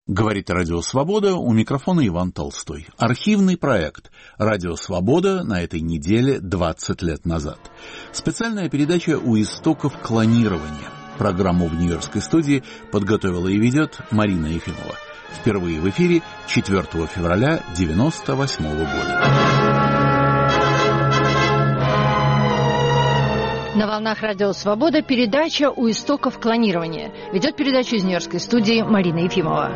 Говорит Радио Свобода, у микрофона Иван Толстой. Архивный проект «Радио Свобода» на этой неделе 20 лет назад. Специальная передача «У истоков клонирования». Программу в Нью-Йоркской студии подготовила и ведет Марина Ефимова. Впервые в эфире 4 февраля 1998 года. На волнах Радио Свобода передача «У истоков клонирования». Ведет передачу из Нью-Йоркской студии Марина Ефимова.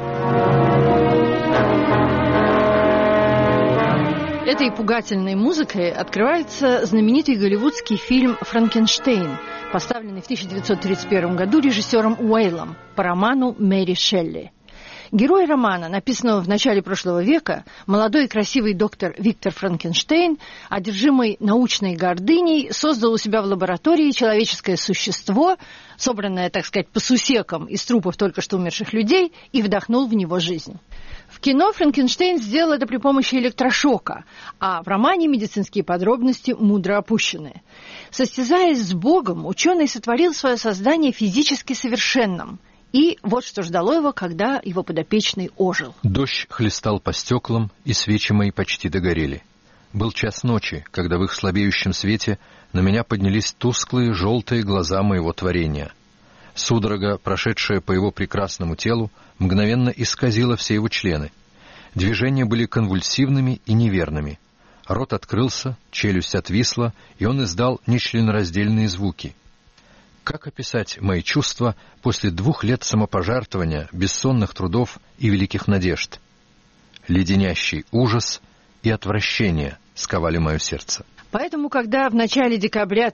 Этой пугательной музыкой открывается знаменитый голливудский фильм «Франкенштейн», поставленный в 1931 году режиссером Уэйлом по роману Мэри Шелли. Герой романа, написанного в начале прошлого века, молодой и красивый доктор Виктор Франкенштейн, одержимый научной гордыней, создал у себя в лаборатории человеческое существо, собранное, так сказать, по сусекам из трупов только что умерших людей, и вдохнул в него жизнь. В кино Франкенштейн сделал это при помощи электрошока, а в романе медицинские подробности мудро опущены. Состязаясь с Богом, ученый сотворил свое создание физически совершенным. И вот что ждало его, когда его подопечный ожил. Дождь хлестал по стеклам, и свечи мои почти догорели. Был час ночи, когда в их слабеющем свете на меня поднялись тусклые желтые глаза моего творения. Судорога, прошедшая по его прекрасному телу, мгновенно исказила все его члены. Движения были конвульсивными и неверными. Рот открылся, челюсть отвисла, и он издал нечленораздельные звуки. Как описать мои чувства после 2 лет самопожертвования, бессонных трудов и великих надежд? Леденящий ужас и отвращение сковали мое сердце. Поэтому, когда в начале декабря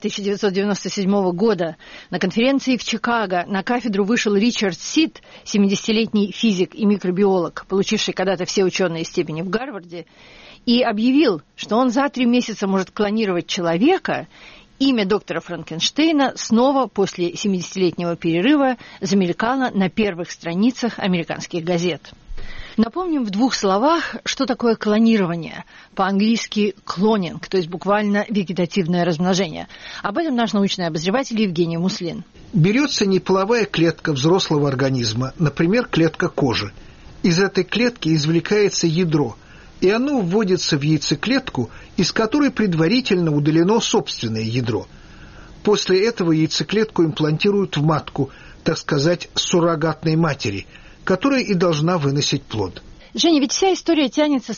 1997 года на конференции в Чикаго на кафедру вышел Ричард Сид, 70-летний физик и микробиолог, получивший когда-то все ученые степени в Гарварде, и объявил, что он за 3 месяца может клонировать человека, имя доктора Франкенштейна снова после 70-летнего перерыва замелькало на первых страницах американских газет. Напомним в 2 словах, что такое клонирование. По-английски «клонинг», то есть буквально вегетативное размножение. Об этом наш научный обозреватель Евгений Муслин. Берется неполовая клетка взрослого организма, например, клетка кожи. Из этой клетки извлекается ядро, и оно вводится в яйцеклетку, из которой предварительно удалено собственное ядро. После этого яйцеклетку имплантируют в матку, так сказать, суррогатной матери, которая и должна выносить плод. Женя, ведь вся история тянется с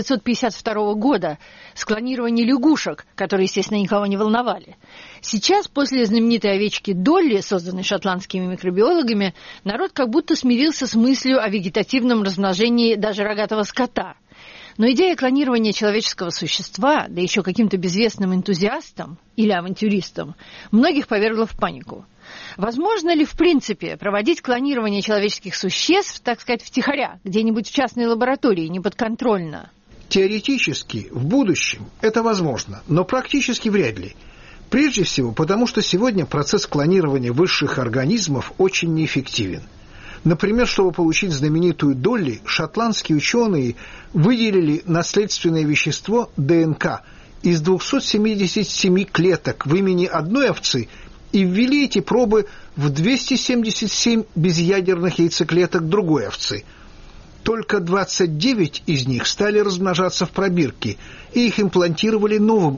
1952 года, с клонирования лягушек, которые, естественно, никого не волновали. Сейчас, после знаменитой овечки Долли, созданной шотландскими микробиологами, народ как будто смирился с мыслью о вегетативном размножении даже рогатого скота. Но идея клонирования человеческого существа, да еще каким-то безвестным энтузиастом или авантюристом, многих повергла в панику. Возможно ли, в принципе, проводить клонирование человеческих существ, так сказать, втихаря, где-нибудь в частной лаборатории, неподконтрольно? Теоретически, в будущем это возможно, но практически вряд ли. Прежде всего, потому что сегодня процесс клонирования высших организмов очень неэффективен. Например, чтобы получить знаменитую Долли, шотландские ученые выделили наследственное вещество ДНК из 277 клеток в имени одной овцы и ввели эти пробы в 277 безъядерных яйцеклеток другой овцы. Только 29 из них стали размножаться в пробирке, и их имплантировали новым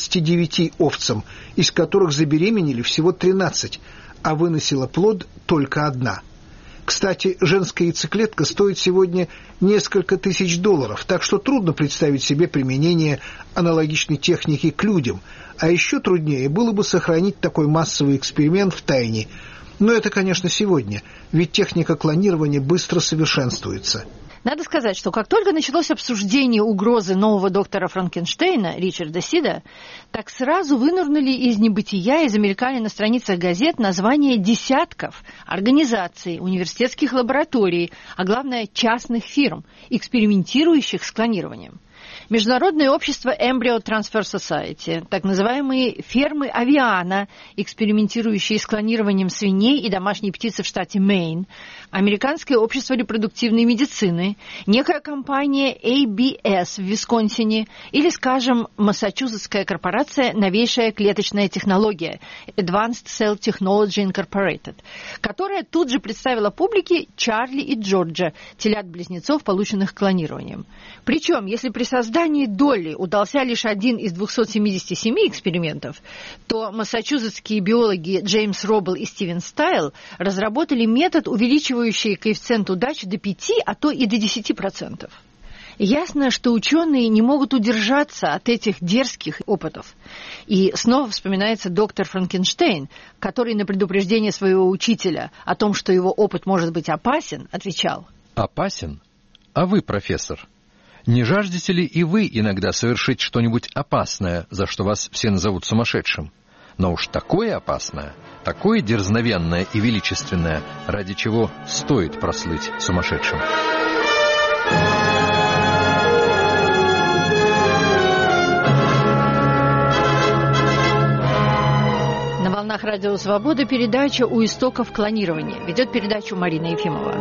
29 овцам, из которых забеременели всего 13, а выносила плод только 1. Кстати, женская яйцеклетка стоит сегодня несколько тысяч $, так что трудно представить себе применение аналогичной техники к людям, а еще труднее было бы сохранить такой массовый эксперимент в тайне. Но это, конечно, сегодня, ведь техника клонирования быстро совершенствуется. Надо сказать, что как только началось обсуждение угрозы нового доктора Франкенштейна, Ричарда Сида, так сразу вынырнули из небытия и замелькали на страницах газет названия десятков организаций, университетских лабораторий, а главное частных фирм, экспериментирующих с клонированием. Международное общество Embryo Transfer Society, так называемые фермы авиана, экспериментирующие с клонированием свиней и домашней птицы в штате Мэйн, Американское общество репродуктивной медицины, некая компания ABS в Висконсине или, скажем, Массачусетская корпорация «Новейшая клеточная технология» Advanced Cell Technology Incorporated, которая тут же представила публике Чарли и Джорджа, телят-близнецов, полученных клонированием. Причем, если при создании Долли удался лишь один из 277 экспериментов, то массачусетские биологи Джеймс Роббл и Стивен Стайл разработали метод, увеличивающий коэффициент удачи до 5, а то и до 10%. Ясно, что ученые не могут удержаться от этих дерзких опытов. И снова вспоминается доктор Франкенштейн, который на предупреждение своего учителя о том, что его опыт может быть опасен, отвечал: «Опасен? А вы, профессор, не жаждете ли и вы иногда совершить что-нибудь опасное, за что вас все назовут сумасшедшим? Но уж такое опасное, такое дерзновенное и величественное, ради чего стоит прослыть сумасшедшим». На волнах Радио Свобода передача «У истоков клонирования». Ведет передачу Марина Ефимова.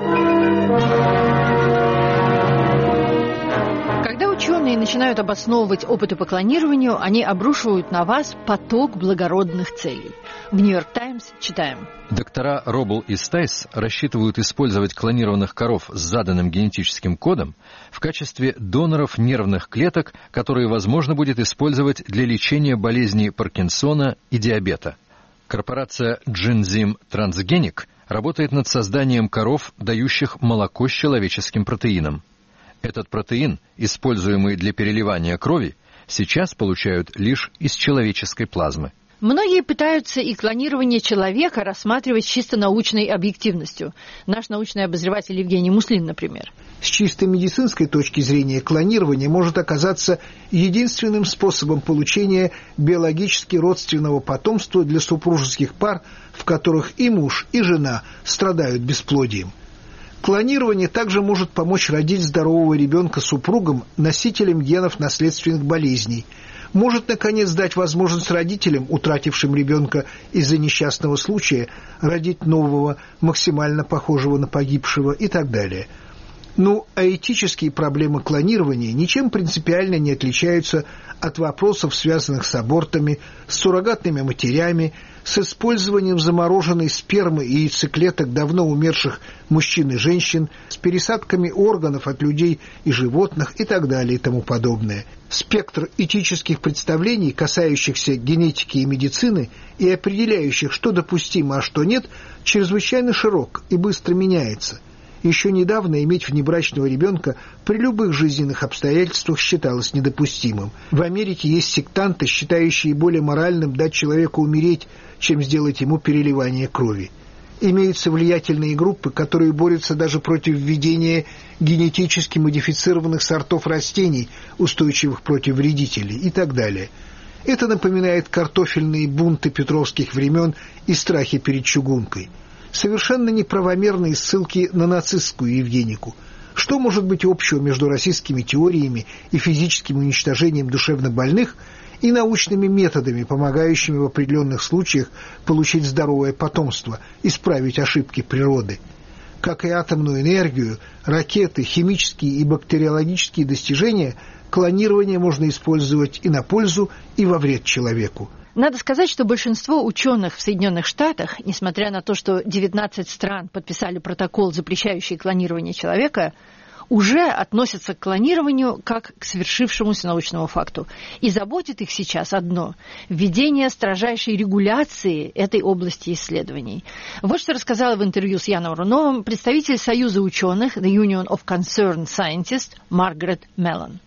Когда ученые начинают обосновывать опыты по клонированию, они обрушивают на вас поток благородных целей. В «Нью-Йорк Таймс» читаем. Доктора Роббл и Стайс рассчитывают использовать клонированных коров с заданным генетическим кодом в качестве доноров нервных клеток, которые возможно будет использовать для лечения болезней Паркинсона и диабета. Корпорация Genzyme Transgenic работает над созданием коров, дающих молоко с человеческим протеином. Этот протеин, используемый для переливания крови, сейчас получают лишь из человеческой плазмы. Многие пытаются и клонирование человека рассматривать с чисто научной объективностью. Наш научный обозреватель Евгений Муслин, например. С чисто медицинской точки зрения клонирование может оказаться единственным способом получения биологически родственного потомства для супружеских пар, в которых и муж, и жена страдают бесплодием. Клонирование также может помочь родить здорового ребенка супругам, носителям генов наследственных болезней. Может, наконец, дать возможность родителям, утратившим ребенка из-за несчастного случая, родить нового, максимально похожего на погибшего и так далее. Ну, а этические проблемы клонирования ничем принципиально не отличаются от вопросов, связанных с абортами, с суррогатными матерями, с использованием замороженной спермы и яйцеклеток давно умерших мужчин и женщин, с пересадками органов от людей и животных и так далее и тому подобное. Спектр этических представлений, касающихся генетики и медицины и определяющих, что допустимо, а что нет, чрезвычайно широк и быстро меняется. Еще недавно иметь внебрачного ребенка при любых жизненных обстоятельствах считалось недопустимым. В Америке есть сектанты, считающие более моральным дать человеку умереть, чем сделать ему переливание крови. Имеются влиятельные группы, которые борются даже против введения генетически модифицированных сортов растений, устойчивых против вредителей и так далее. Это напоминает картофельные бунты петровских времен и страхи перед чугункой. Совершенно неправомерные ссылки на нацистскую Евгенику. Что может быть общего между расистскими теориями и физическим уничтожением душевнобольных и научными методами, помогающими в определенных случаях получить здоровое потомство, исправить ошибки природы? Как и атомную энергию, ракеты, химические и бактериологические достижения, клонирование можно использовать и на пользу, и во вред человеку. Надо сказать, что большинство ученых в Соединенных Штатах, несмотря на то, что 19 стран подписали протокол, запрещающий клонирование человека, уже относятся к клонированию как к свершившемуся научному факту. И заботит их сейчас одно – введение строжайшей регуляции этой области исследований. Вот что рассказала в интервью с Яном Руновым представитель Союза ученых The Union of Concerned Scientists Маргарет Меллон.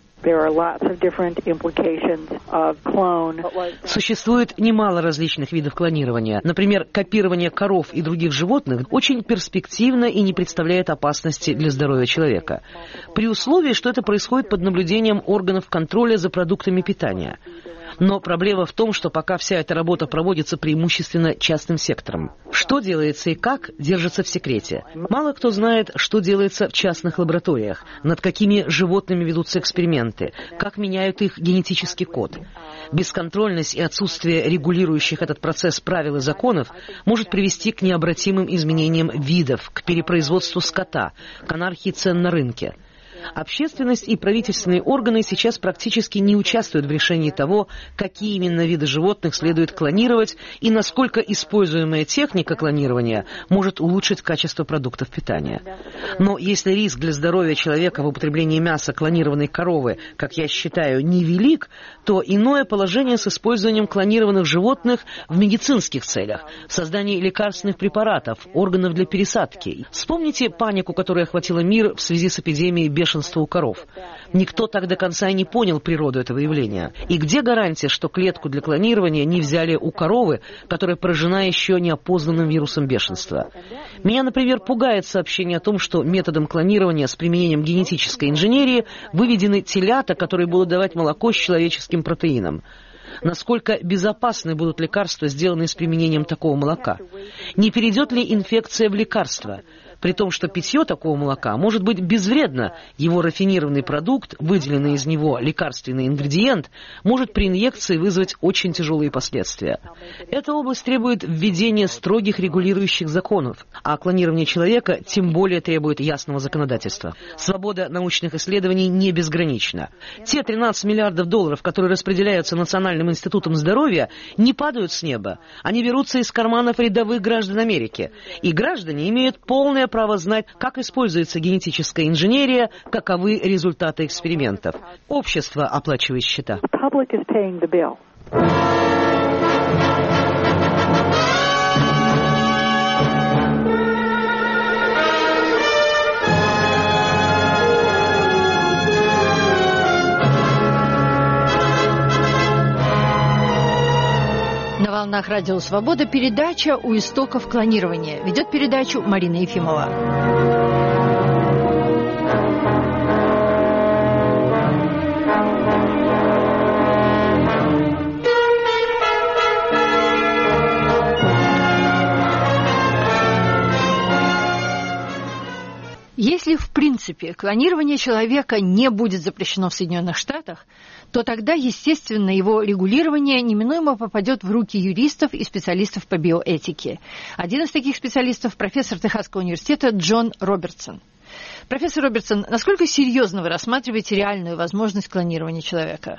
Существует немало различных видов клонирования. Например, копирование коров и других животных очень перспективно и не представляет опасности для здоровья человека. При условии, что это происходит под наблюдением органов контроля за продуктами питания. Но проблема в том, что пока вся эта работа проводится преимущественно частным сектором. Что делается и как, держится в секрете. Мало кто знает, что делается в частных лабораториях, над какими животными ведутся эксперименты, как меняют их генетический код. Бесконтрольность и отсутствие регулирующих этот процесс правил и законов может привести к необратимым изменениям видов, к перепроизводству скота, к анархии цен на рынке. Общественность и правительственные органы сейчас практически не участвуют в решении того, какие именно виды животных следует клонировать и насколько используемая техника клонирования может улучшить качество продуктов питания. Но если риск для здоровья человека в употреблении мяса клонированной коровы, как я считаю, невелик, то иное положение с использованием клонированных животных в медицинских целях, в создании лекарственных препаратов, органов для пересадки. Вспомните панику, которая охватила мир в связи с эпидемией бешенства у коров. Никто так до конца и не понял природу этого явления. И где гарантия, что клетку для клонирования не взяли у коровы, которая поражена еще неопознанным вирусом бешенства? Меня, например, пугает сообщение о том, что методом клонирования с применением генетической инженерии выведены телята, которые будут давать молоко с человеческим протеином. Насколько безопасны будут лекарства, сделанные с применением такого молока? Не перейдет ли инфекция в лекарства? При том, что питье такого молока может быть безвредно, его рафинированный продукт, выделенный из него лекарственный ингредиент, может при инъекции вызвать очень тяжелые последствия. Эта область требует введения строгих регулирующих законов, а клонирование человека тем более требует ясного законодательства. Свобода научных исследований не безгранична. Те 13 миллиардов долларов, которые распределяются Национальным институтом здоровья, не падают с неба. Они берутся из карманов рядовых граждан Америки. И граждане имеют полное право знать, как используется генетическая инженерия, каковы результаты экспериментов. Общество оплачивает счета. На волнах Радио Свобода передача «У истоков клонирования». Ведет передачу Марина Ефимова. Если, в принципе, клонирование человека не будет запрещено в Соединенных Штатах, то тогда, естественно, его регулирование неминуемо попадет в руки юристов и специалистов по биоэтике. Один из таких специалистов – профессор Техасского университета Джон Робертсон. Профессор Робертсон, насколько серьезно вы рассматриваете реальную возможность клонирования человека?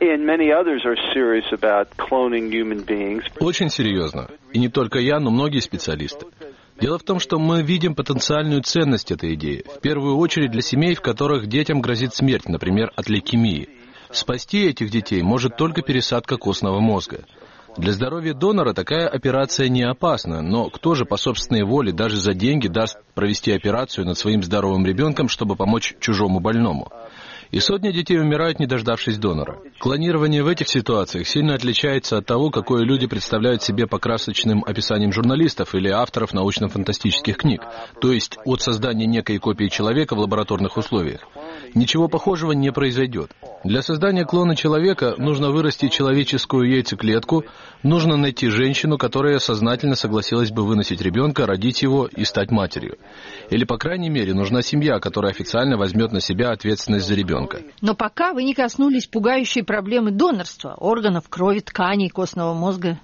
Очень серьезно. И не только я, но многие специалисты. Дело в том, что мы видим потенциальную ценность этой идеи, в первую очередь для семей, в которых детям грозит смерть, например, от лейкемии. Спасти этих детей может только пересадка костного мозга. Для здоровья донора такая операция не опасна, но кто же по собственной воле даже за деньги даст провести операцию над своим здоровым ребенком, чтобы помочь чужому больному? И сотни детей умирают, не дождавшись донора. Клонирование в этих ситуациях сильно отличается от того, какое люди представляют себе по красочным описаниям журналистов или авторов научно-фантастических книг, то есть от создания некой копии человека в лабораторных условиях. Ничего похожего не произойдет. Для создания клона человека нужно вырастить человеческую яйцеклетку, нужно найти женщину, которая сознательно согласилась бы выносить ребенка, родить его и стать матерью. Или, по крайней мере, нужна семья, которая официально возьмет на себя ответственность за ребенка. Но пока вы не коснулись пугающей проблемы донорства, органов, крови, тканей, костного мозга.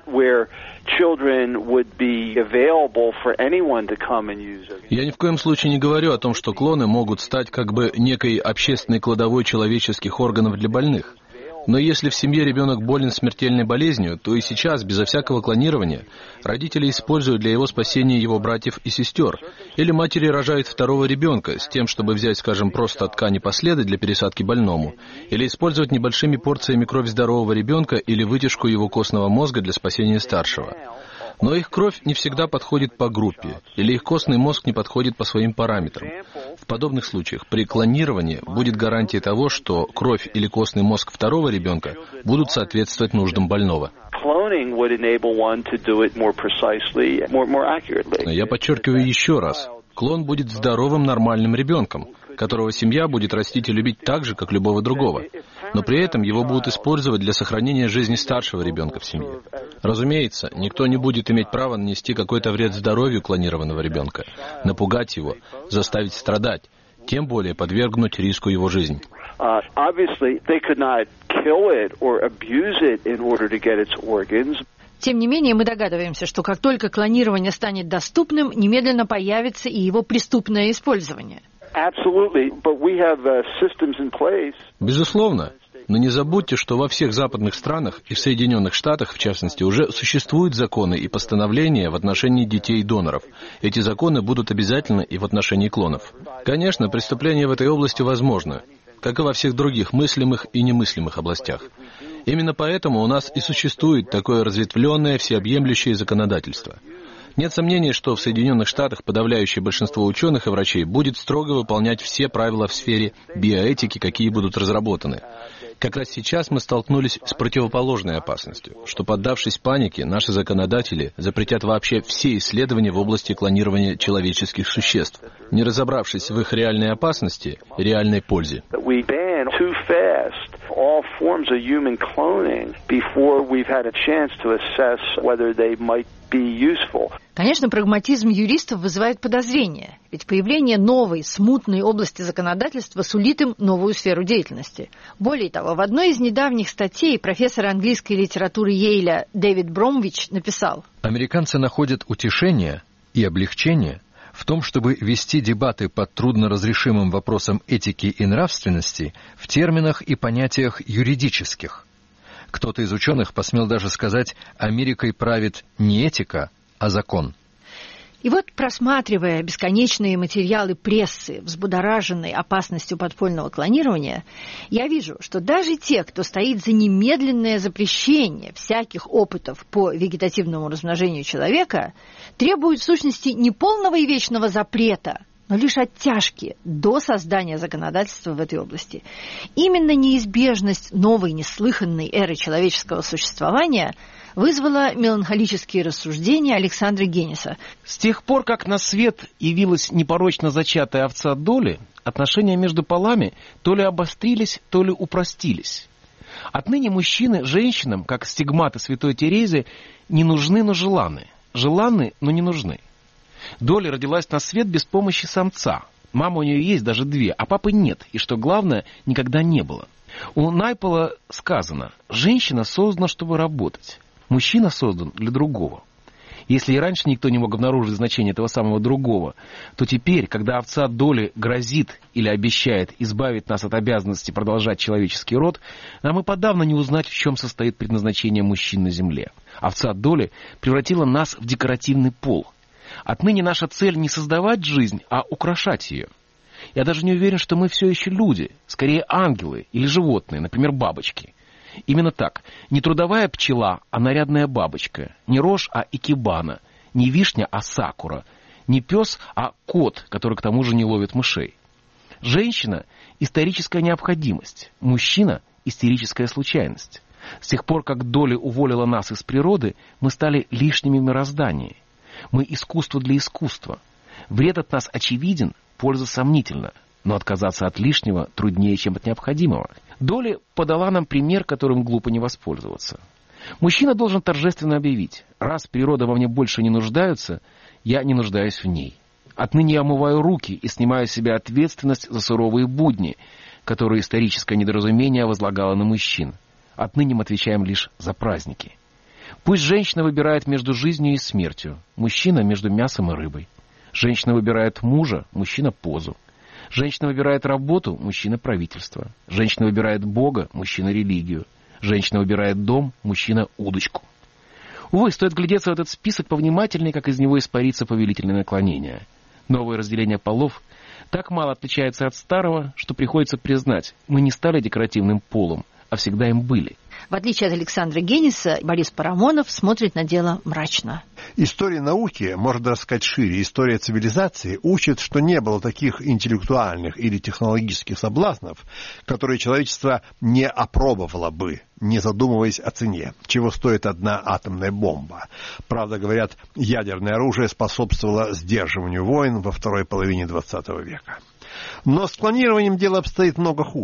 Я ни в коем случае не говорю о том, что клоны могут стать как бы некой общественной кладовой человеческих органов для больных. Но если в семье ребенок болен смертельной болезнью, то и сейчас, безо всякого клонирования, родители используют для его спасения его братьев и сестер. Или матери рожают второго ребенка с тем, чтобы взять, скажем, просто ткани последы для пересадки больному. Или использовать небольшими порциями кровь здорового ребенка или вытяжку его костного мозга для спасения старшего. Но их кровь не всегда подходит по группе, или их костный мозг не подходит по своим параметрам. В подобных случаях при клонировании будет гарантия того, что кровь или костный мозг второго ребенка будут соответствовать нуждам больного. Я подчеркиваю еще раз. Клон будет здоровым, нормальным ребенком, которого семья будет растить и любить так же, как любого другого. но при этом его будут использовать для сохранения жизни старшего ребенка в семье. Разумеется, никто не будет иметь права нанести какой-то вред здоровью клонированного ребенка, напугать его, заставить страдать, тем более подвергнуть риску его жизнь. Тем не менее, мы догадываемся, что как только клонирование станет доступным, немедленно появится и его преступное использование. Безусловно. Но не забудьте, что во всех западных странах и в Соединенных Штатах, в частности, уже существуют законы и постановления в отношении детей-доноров. Эти законы будут обязательны и в отношении клонов. Конечно, преступления в этой области возможны, как и во всех других мыслимых и немыслимых областях. Именно поэтому у нас и существует такое разветвленное, всеобъемлющее законодательство. Нет сомнений, что в Соединенных Штатах подавляющее большинство ученых и врачей будет строго выполнять все правила в сфере биоэтики, какие будут разработаны. Как раз сейчас мы столкнулись с противоположной опасностью, что, поддавшись панике, наши законодатели запретят вообще все исследования в области клонирования человеческих существ, не разобравшись в их реальной опасности и реальной пользе. Конечно, прагматизм юристов вызывает подозрения, ведь появление новой, смутной области законодательства сулит им новую сферу деятельности. Более того, в одной из недавних статей профессор английской литературы Йейля Дэвид Бромвич написал: «Американцы находят утешение и облегчение в том, чтобы вести дебаты по трудноразрешимым вопросам этики и нравственности в терминах и понятиях юридических. Кто-то из ученых посмел даже сказать: Америкой правит не этика, а закон». И вот, просматривая бесконечные материалы прессы, взбудораженной опасностью подпольного клонирования, я вижу, что даже те, кто стоит за немедленное запрещение всяких опытов по вегетативному размножению человека, требуют в сущности не полного и вечного запрета, но лишь оттяжки до создания законодательства в этой области. Именно неизбежность новой неслыханной эры человеческого существования вызвала меланхолические рассуждения Александра Генниса. С тех пор, как на свет явилась непорочно зачатая овца Долли, отношения между полами то ли обострились, то ли упростились. Отныне мужчины женщинам, как стигматы святой Терезы, не нужны, но желанны. Желанны, но не нужны. Долли родилась на свет без помощи самца. Мама у нее есть даже две, а папы нет, и, что главное, никогда не было. У Найпола сказано: женщина создана, чтобы работать. Мужчина создан для другого. Если и раньше никто не мог обнаружить значение этого самого другого, то теперь, когда овца Долли грозит или обещает избавить нас от обязанности продолжать человеческий род, нам и подавно не узнать, в чем состоит предназначение мужчин на земле. Овца Долли превратила нас в декоративный пол. Отныне наша цель не создавать жизнь, а украшать ее. Я даже не уверен, что мы все еще люди, скорее ангелы или животные, например, бабочки. Именно так. Не трудовая пчела, а нарядная бабочка. Не рожь, а икебана. Не вишня, а сакура. Не пес, а кот, который к тому же не ловит мышей. Женщина – историческая необходимость. Мужчина – истерическая случайность. С тех пор, как Долли уволила нас из природы, мы стали лишними в мироздании. Мы искусство для искусства. Вред от нас очевиден, польза сомнительна. Но отказаться от лишнего труднее, чем от необходимого. Долли подала нам пример, которым глупо не воспользоваться. Мужчина должен торжественно объявить: раз природа во мне больше не нуждается, я не нуждаюсь в ней. Отныне я омываю руки и снимаю с себя ответственность за суровые будни, которые историческое недоразумение возлагало на мужчин. Отныне мы отвечаем лишь за праздники. Пусть женщина выбирает между жизнью и смертью, мужчина между мясом и рыбой. Женщина выбирает мужа, мужчина позу. Женщина выбирает работу, мужчина правительство. Женщина выбирает Бога, мужчина религию. Женщина выбирает дом, мужчина удочку. Увы, стоит глядеться в этот список повнимательнее, как из него испарится повелительное наклонение. Новое разделение полов так мало отличается от старого, что приходится признать: мы не стали декоративным полом, а всегда им были. В отличие от Александра Генниса, Борис Парамонов смотрит на дело мрачно. История науки, можно даже сказать шире, история цивилизации учит, что не было таких интеллектуальных или технологических соблазнов, которые человечество не опробовало бы, не задумываясь о цене, чего стоит одна атомная бомба. Правда, говорят, ядерное оружие способствовало сдерживанию войн во второй половине XX века. Но с клонированием дело обстоит много хуже.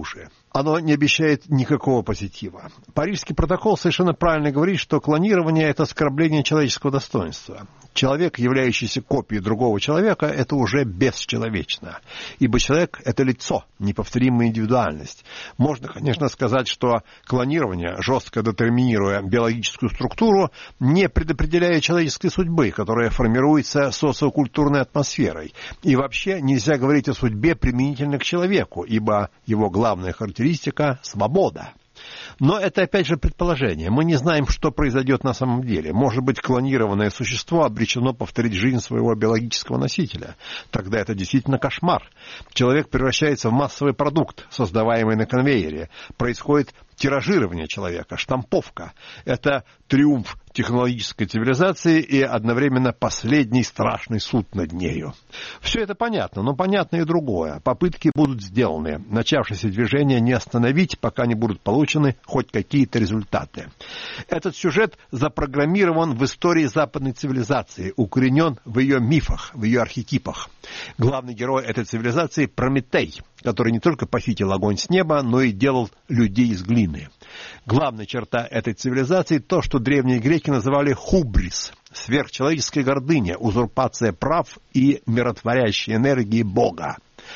оно не обещает никакого позитива. Парижский протокол совершенно правильно говорит, что клонирование – это оскорбление человеческого достоинства. Человек, являющийся копией другого человека, это уже бесчеловечно. Ибо человек – это лицо, неповторимая индивидуальность. Можно, конечно, сказать, что клонирование, жестко детерминируя биологическую структуру, не предопределяет человеческой судьбы, которая формируется социокультурной атмосферой. И вообще нельзя говорить о судьбе применительно к человеку, ибо его главная характеристика – свобода. Но это, опять же, предположение. Мы не знаем, что произойдет на самом деле. Может быть, клонированное существо обречено повторить жизнь своего биологического носителя. Тогда это действительно кошмар. Человек превращается в массовый продукт, создаваемый на конвейере. Происходит тиражирование человека, штамповка. Это триумф технологической цивилизации и одновременно последний страшный суд над нею. Все это понятно, но понятно и другое. Попытки будут сделаны. Начавшееся движение не остановить, пока не будут получены хоть какие-то результаты. Этот сюжет запрограммирован в истории западной цивилизации, укоренен в ее мифах, в ее архетипах. Главный герой этой цивилизации – Прометей, который не только похитил огонь с неба, но и делал людей из глины. Главная черта этой цивилизации – то, что древние греки называли хубрис – сверхчеловеческая гордыня, узурпация прав и миротворящей энергии Бога.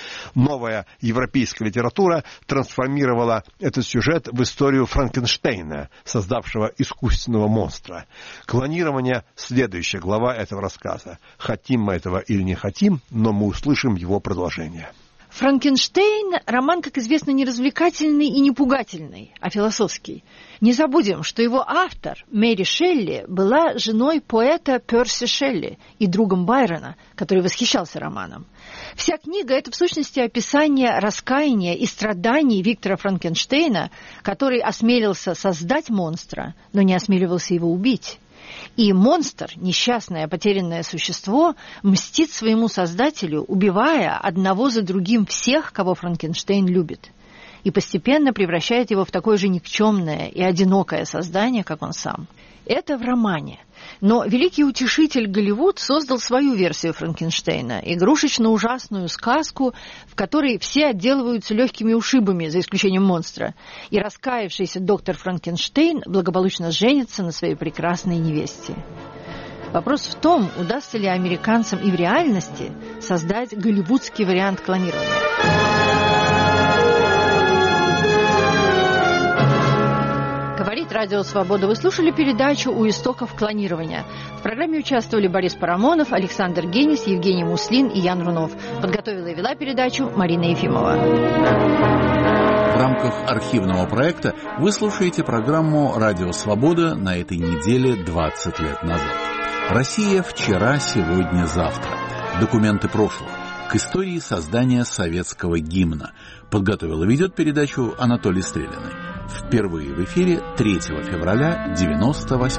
Новая европейская литература трансформировала этот сюжет в историю Франкенштейна, создавшего искусственного монстра. Клонирование – следующая глава этого рассказа. Хотим мы этого или не хотим, но мы услышим его продолжение. «Франкенштейн» – роман, как известно, не развлекательный и не пугательный, а философский. Не забудем, что его автор, Мэри Шелли, была женой поэта Перси Шелли и другом Байрона, который восхищался романом. Вся книга – это в сущности описание раскаяния и страданий Виктора Франкенштейна, который осмелился создать монстра, но не осмеливался его убить. И монстр, несчастное потерянное существо, мстит своему создателю, убивая одного за другим всех, кого Франкенштейн любит, и постепенно превращает его в такое же никчемное и одинокое создание, как он сам. Это в романе. Но великий утешитель Голливуд создал свою версию Франкенштейна, игрушечно-ужасную сказку, в которой все отделываются легкими ушибами, за исключением монстра, и раскаявшийся доктор Франкенштейн благополучно женится на своей прекрасной невесте. Вопрос в том, удастся ли американцам и в реальности создать голливудский вариант клонирования. Говорит Радио Свобода. Вы слушали передачу «У истоков клонирования». В программе участвовали Борис Парамонов, Александр Генис, Евгений Муслин и Ян Рунов. Подготовила и вела передачу Марина Ефимова. В рамках архивного проекта вы слушаете программу «Радио Свобода» на этой неделе 20 лет назад. Россия вчера, сегодня, завтра. Документы прошлого. К истории создания советского гимна. Подготовил и ведет передачу Анатолий Стрелянный. Впервые в эфире 3 февраля 1998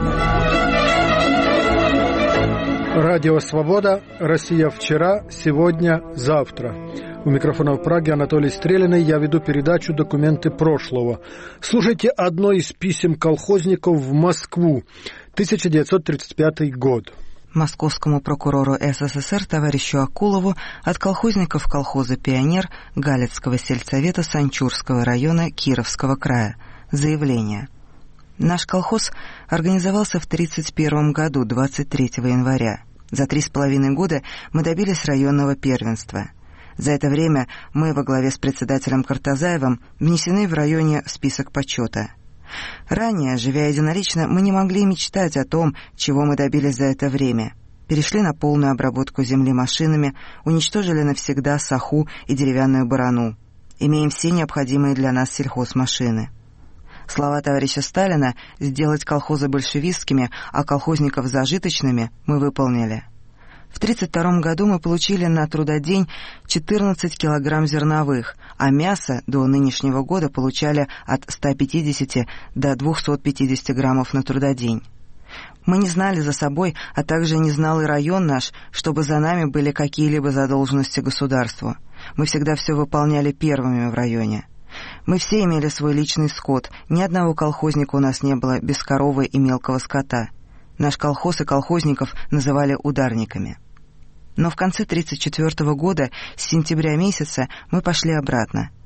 года. Радио «Свобода», Россия вчера, сегодня, завтра. У микрофона в Праге Анатолий Стрелянный. Я веду передачу «Документы прошлого». Слушайте одно из писем колхозников в Москву. 1935 год. Московскому прокурору СССР товарищу Акулову от колхозников колхоза «Пионер» Галицкого сельсовета Санчурского района Кировского края. Заявление. Наш колхоз организовался в 1931 году, 23 января. За 3,5 года мы добились районного первенства. За это время мы во главе с председателем Картазаевым внесены в районе в список почета. Ранее, живя единолично, мы не могли мечтать о том, чего мы добились за это время. Перешли на полную обработку земли машинами, уничтожили навсегда саху и деревянную барану. Имеем все необходимые для нас сельхозмашины. Слова товарища Сталина «сделать колхозы большевистскими, а колхозников зажиточными» мы выполнили. В 1932 году мы получили на трудодень 14 килограмм зерновых, а мясо до нынешнего года получали от 150 до 250 граммов на трудодень. Мы не знали за собой, а также не знал и район наш, чтобы за нами были какие-либо задолженности государству. Мы всегда все выполняли первыми в районе. Мы все имели свой личный скот, ни одного колхозника у нас не было без коровы и мелкого скота. Наш колхоз и колхозников называли ударниками. Но в конце 1934 года, с сентября месяца, мы пошли обратно.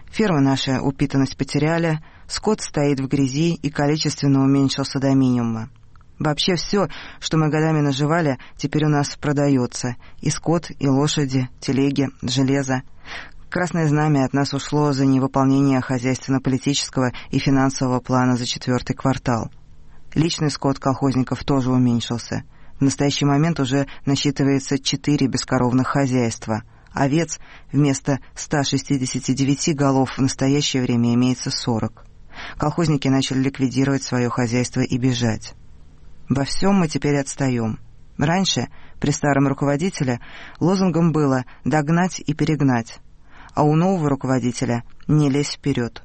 Фермы наши упитанность потеряли, скот стоит в грязи и количественно уменьшился до минимума. Вообще все, что мы годами наживали, теперь у нас продается. И скот, и лошади, телеги, железо. Красное знамя от нас ушло за невыполнение хозяйственно-политического и финансового плана за 4-й квартал. Личный скот колхозников тоже уменьшился. В настоящий момент уже насчитывается 4 бескоровных хозяйства. Овец вместо 169 голов в настоящее время имеется 40. Колхозники начали ликвидировать свое хозяйство и бежать. Во всем мы теперь отстаем. Раньше, при старом руководителе, лозунгом было «догнать и перегнать», а у нового руководителя «не лезь вперед».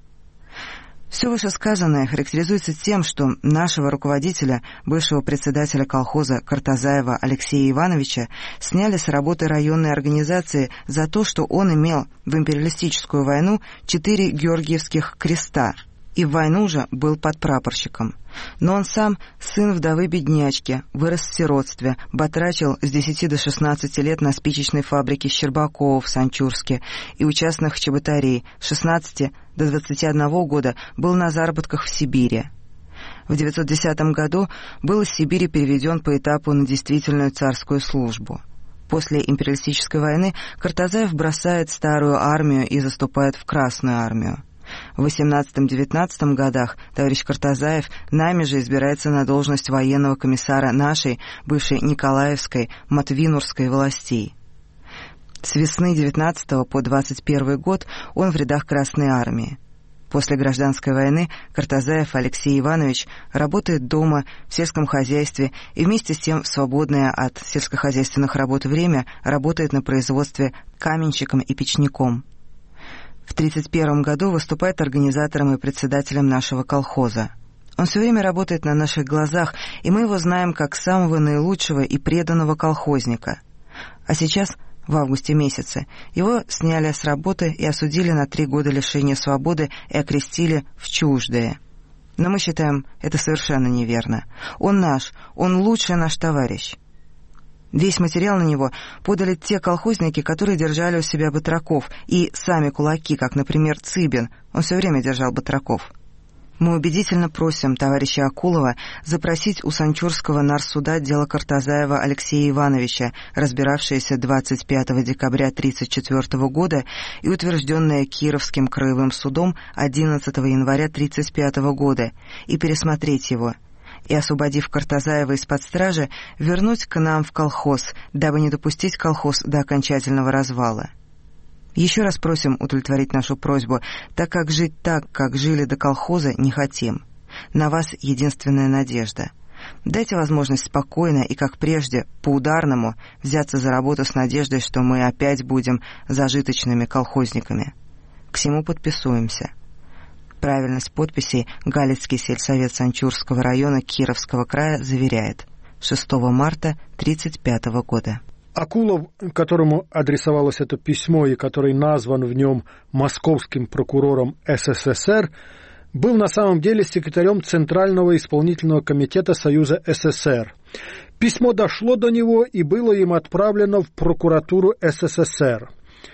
Все вышесказанное характеризуется тем, что нашего руководителя, бывшего председателя колхоза Картазаева Алексея Ивановича, сняли с работы районной организации за то, что он имел в империалистическую войну 4 Георгиевских креста и в войну же был подпрапорщиком. Но он сам, сын вдовы-беднячки, вырос в сиротстве, батрачил с 10 до 16 лет на спичечной фабрике Щербакова в Санчурске и у частных чеботарей, с 16 до 21 года был на заработках в Сибири. В 1910 году был из Сибири переведен по этапу на действительную царскую службу. После империалистической войны Картазаев бросает старую армию и заступает в Красную армию. В 18-19 годах товарищ Картазаев нами же избирается на должность военного комиссара нашей, бывшей Николаевской, Матвинурской властей. С весны 19 по 21 год он в рядах Красной армии. После гражданской войны Картазаев Алексей Иванович работает дома, в сельском хозяйстве и вместе с тем в свободное от сельскохозяйственных работ время работает на производстве каменщиком и печником. В 1931 году выступает организатором и председателем нашего колхоза. Он все время работает на наших глазах, и мы его знаем как самого наилучшего и преданного колхозника. А сейчас, в августе месяце, его сняли с работы и осудили на 3 года лишения свободы и окрестили в чуждые. Но мы считаем это совершенно неверно. Он наш, он лучший наш товарищ. Весь материал на него подали те колхозники, которые держали у себя батраков, и сами кулаки, как, например, Цыбин, он все время держал батраков. Мы убедительно просим товарища Акулова запросить у Санчурского нарсуда дело Картазаева Алексея Ивановича, разбиравшееся 25 декабря 1934 года и утвержденное Кировским краевым судом 11 января 1935 года, и пересмотреть его, и, освободив Картазаева из-под стражи, вернуть к нам в колхоз, дабы не допустить колхоз до окончательного развала. Еще раз просим удовлетворить нашу просьбу, так как жить так, как жили до колхоза, не хотим. На вас единственная надежда. Дайте возможность спокойно и, как прежде, по-ударному взяться за работу с надеждой, что мы опять будем зажиточными колхозниками. К всему подписуемся. Правильность подписей Галицкий сельсовет Санчурского района Кировского края заверяет. 6 марта 1935 года. Акулов, которому адресовалось это письмо и который назван в нем московским прокурором СССР, был на самом деле секретарем Центрального исполнительного комитета Союза СССР. Письмо дошло до него и было им отправлено в прокуратуру СССР.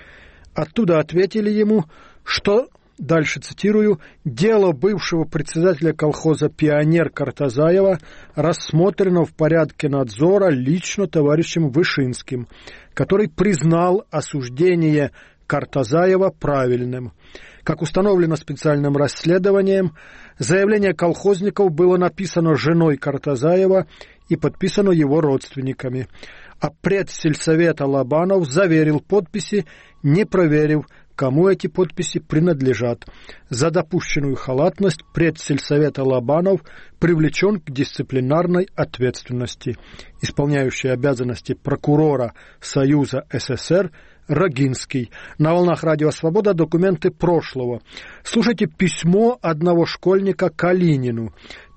Оттуда ответили ему, что... Дальше цитирую. «Дело бывшего председателя колхоза «Пионер» Картазаева рассмотрено в порядке надзора лично товарищем Вышинским, который признал осуждение Картазаева правильным. Как установлено специальным расследованием, заявление колхозников было написано женой Картазаева и подписано его родственниками, а предсельсовета Лобанов заверил подписи, не проверив, кому эти подписи принадлежат. За допущенную халатность предсельсовета Лобанов привлечен к дисциплинарной ответственности. Исполняющий обязанности прокурора Союза СССР Рогинский. На волнах Радио Свобода документы прошлого. Слушайте письмо одного школьника Калинину.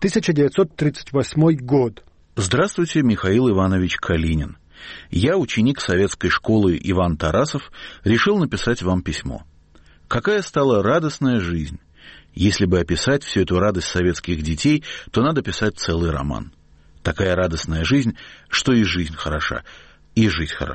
1938 год. Здравствуйте, Михаил Иванович Калинин. Я, ученик советской школы Иван Тарасов, решил написать вам письмо. Какая стала радостная жизнь! Если бы описать всю эту радость советских детей, то надо писать целый роман. Такая радостная жизнь, что и жизнь хороша, и жить хорошо.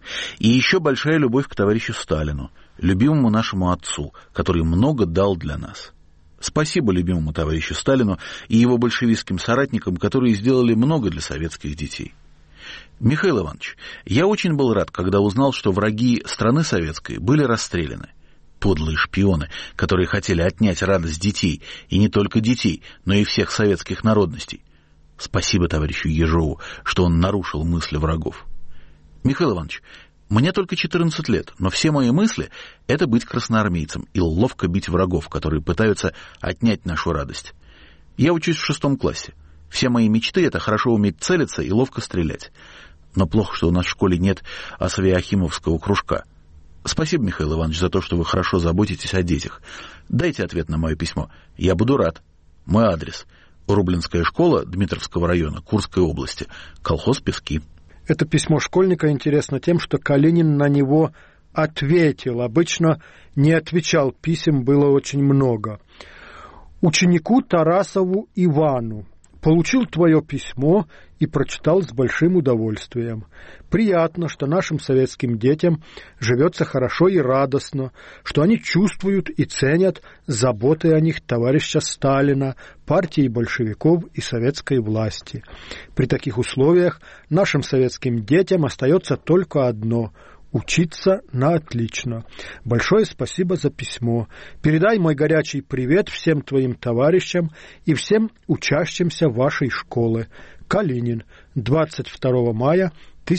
И еще большая любовь к товарищу Сталину, любимому нашему отцу, который много дал для нас. Спасибо любимому товарищу Сталину и его большевистским соратникам, которые сделали много для советских детей. Михаил Иванович, я очень был рад, когда узнал, что враги страны советской были расстреляны. Подлые шпионы, которые хотели отнять радость детей, и не только детей, но и всех советских народностей. Спасибо товарищу Ежову, что он нарушил мысли врагов. Михаил Иванович, мне только 14 лет, но все мои мысли — это быть красноармейцем и ловко бить врагов, которые пытаются отнять нашу радость. Я учусь в 6 классе. Все мои мечты — это хорошо уметь целиться и ловко стрелять. Но плохо, что у нас в школе нет Асавиахимовского кружка. Спасибо, Михаил Иванович, за то, что вы хорошо заботитесь о детях. Дайте ответ на мое письмо. Я буду рад. Мой адрес — Рублинская школа Дмитровского района, Курской области, колхоз «Пески». Это письмо школьника интересно тем, что Калинин на него ответил. Обычно не отвечал, писем было очень много. Ученику Тарасову Ивану. Получил твое письмо и прочитал с большим удовольствием. Приятно, что нашим советским детям живется хорошо и радостно, что они чувствуют и ценят заботы о них товарища Сталина, партии большевиков и советской власти. При таких условиях нашим советским детям остается только одно — учиться на отлично. Большое спасибо за письмо. Передай мой горячий привет всем твоим товарищам и всем учащимся вашей школы. Калинин, 22 мая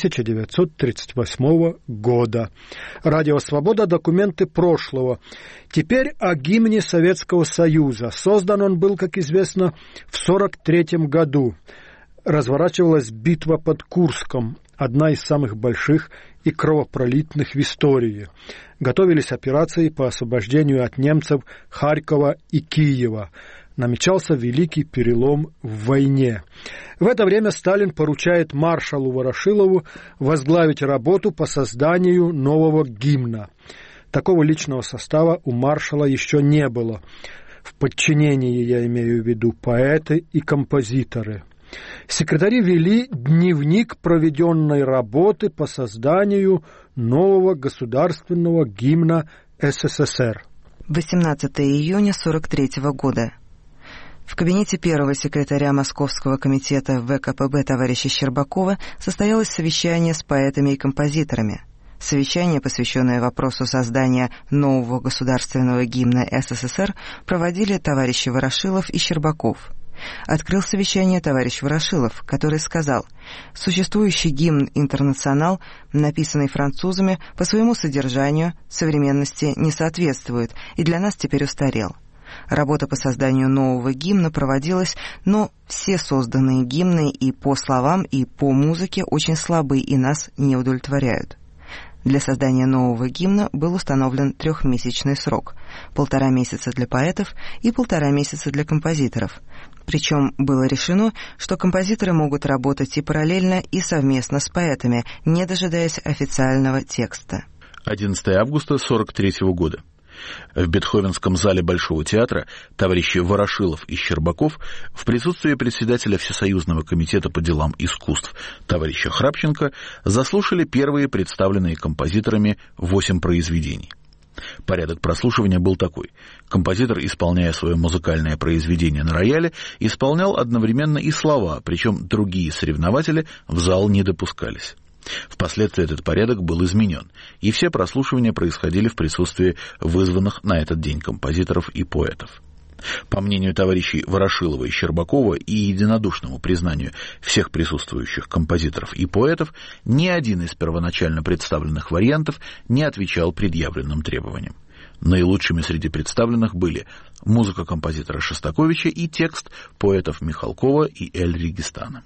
1938 года. Радио «Свобода», документы прошлого. Теперь о гимне Советского Союза. Создан он был, как известно, в 1943 году. Разворачивалась битва под Курском, одна из самых больших и кровопролитных в истории. Готовились операции по освобождению от немцев Харькова и Киева. Намечался великий перелом в войне. В это время Сталин поручает маршалу Ворошилову возглавить работу по созданию нового гимна. Такого личного состава у маршала еще не было. В подчинении, я имею в виду, поэты и композиторы. Секретари вели дневник проведенной работы по созданию нового государственного гимна СССР. 18 июня 1943 года. В кабинете первого секретаря Московского комитета ВКПБ товарища Щербакова состоялось совещание с поэтами и композиторами. Совещание, посвященное вопросу создания нового государственного гимна СССР, проводили товарищи Ворошилов и Щербаков. Открыл совещание товарищ Ворошилов, который сказал: «Существующий гимн «Интернационал», написанный французами, по своему содержанию современности не соответствует и для нас теперь устарел. Работа по созданию нового гимна проводилась, но все созданные гимны и по словам, и по музыке очень слабы и нас не удовлетворяют». Для создания нового гимна был установлен 3-месячный срок, 1,5 месяца для поэтов и 1,5 месяца для композиторов. Причем было решено, что композиторы могут работать и параллельно, и совместно с поэтами, не дожидаясь официального текста. 11 августа 1943 года. В Бетховенском зале Большого театра товарищи Ворошилов и Щербаков в присутствии председателя Всесоюзного комитета по делам искусств товарища Храпченко заслушали первые представленные композиторами 8 произведений. Порядок прослушивания был такой. Композитор, исполняя свое музыкальное произведение на рояле, исполнял одновременно и слова, причем другие соревнователи в зал не допускались. Впоследствии этот порядок был изменен, и все прослушивания происходили в присутствии вызванных на этот день композиторов и поэтов. По мнению товарищей Ворошилова и Щербакова и единодушному признанию всех присутствующих композиторов и поэтов, ни один из первоначально представленных вариантов не отвечал предъявленным требованиям. Наилучшими среди представленных были музыка композитора Шостаковича и текст поэтов Михалкова и Эль-Регистана.